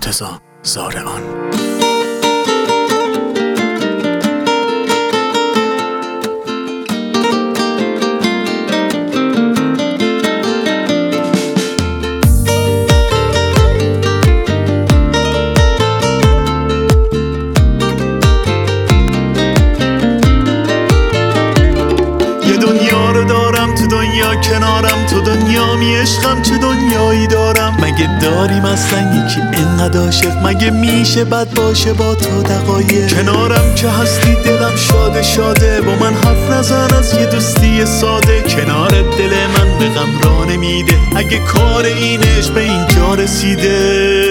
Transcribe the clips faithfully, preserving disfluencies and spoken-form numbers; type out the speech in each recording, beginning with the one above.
مرتضی زارعان. کنارم تو دنیامی عشقم چه دنیایی دارم. مگه داریم اصلا یکی اینقدر عاشق؟ مگه میشه بد باشه با تو دقایق؟ کنارم که هستی دلم شاده شاده، با من حرف نزن از یه دوستی ساده. کنار دل من به غم راه نمیده، اگه کار اینش به اینجا رسیده.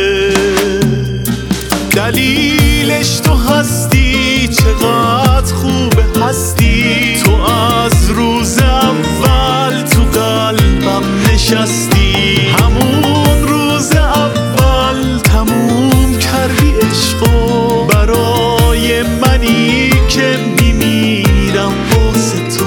دلیلش تو هستی، چقدر خوبه هستی. تو از روز اول تو قلبم نشستی، همون روز اول تموم کردی عشقو برای منی که میمیرم واسه تو.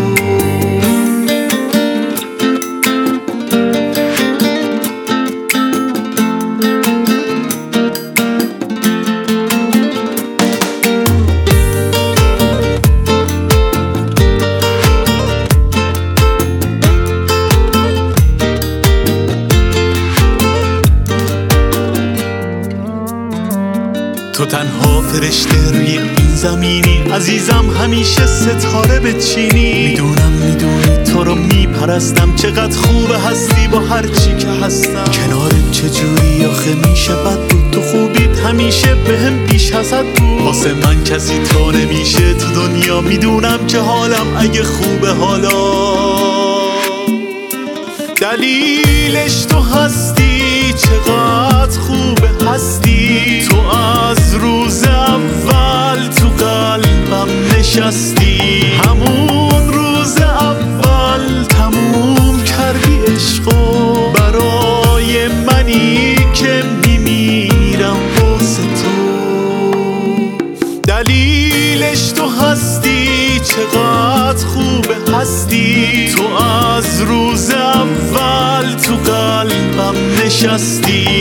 تو تنها فرشته روی این زمینی، عزیزم همیشه ستاره بچینی. میدونم میدونی تو رو میپرستم، چقدر خوبه هستی با هر چی که هستم. کنارت چجوری آخه میشه بد بود؟ تو خوبیت همیشه بهم بیش حسد بود. واسه من کسی تو نمیشه تو دنیا، میدونم که حالم اگه خوبه حالا. دلیلش تو هستی، چقدر خوبه هستی. تو از روز اول تو قلبم نشستی، همون روز اول تموم کردی عشقو برای منی که میمیرم واسه تو. دلیلش تو هستی، چقدر خوبه هستی. تو از روز اول تو قلبم نشستی،